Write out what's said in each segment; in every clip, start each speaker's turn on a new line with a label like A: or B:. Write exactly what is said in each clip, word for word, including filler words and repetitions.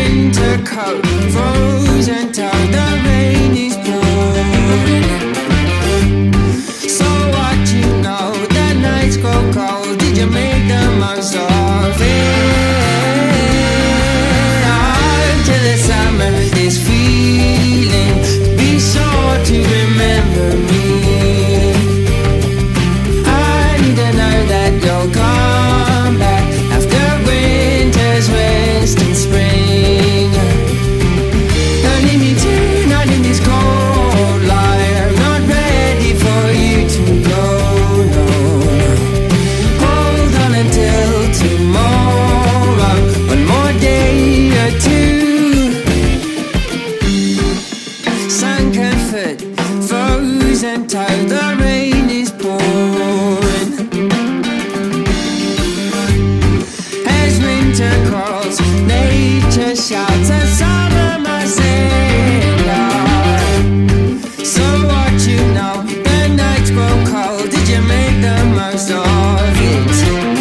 A: winter coat, frozen toe, the rain is pouring. So what you know, the nights go cold, did you make the most of it? Until the summer, this feeling, be sure to remember me. I need to know that you'll come back after winter's rest and spring. Don't leave me tonight in this cold light. I'm not ready for you to go, no. Hold on until tomorrow, one more day or two. Sunken foot, frozen toe, the rain is pouring. As winter calls, nature shouts, and summer must end. So what you know, the nights grow cold, did you make the most of it?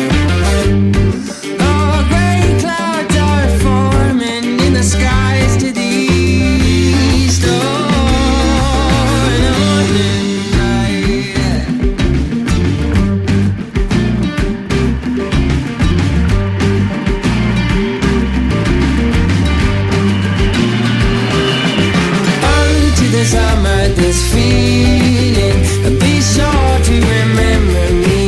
A: Oh, grey clouds are forming in the skies to the east. Oh, and on midnight. Oh, to the summer, this feeling, be sure to remember me.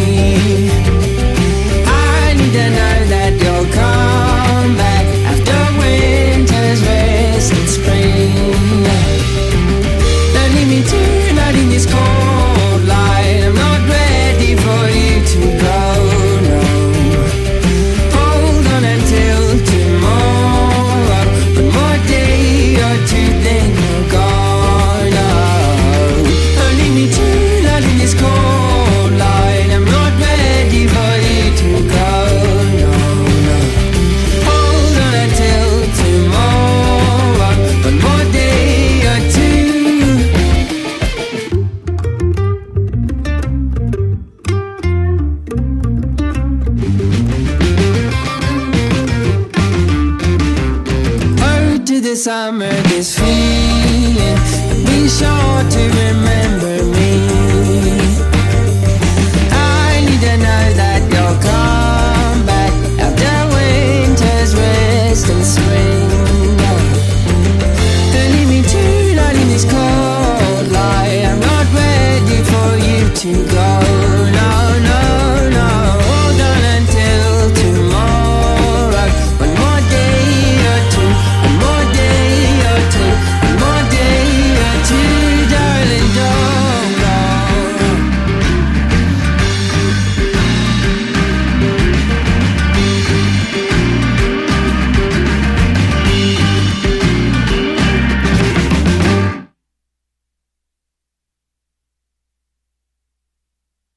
A: I need to know that you'll come back after winter's rest and spring. Don't leave me tonight in this cold light. I'm not ready for you to go, no. Hold on until tomorrow, one more day or two, then you're gone. Oh, don't leave me tonight in this cold light. I'm not ready for you to go, no, no. Hold on until tomorrow, one more day or two. Oh, to the summer, this feeling, be sure to remember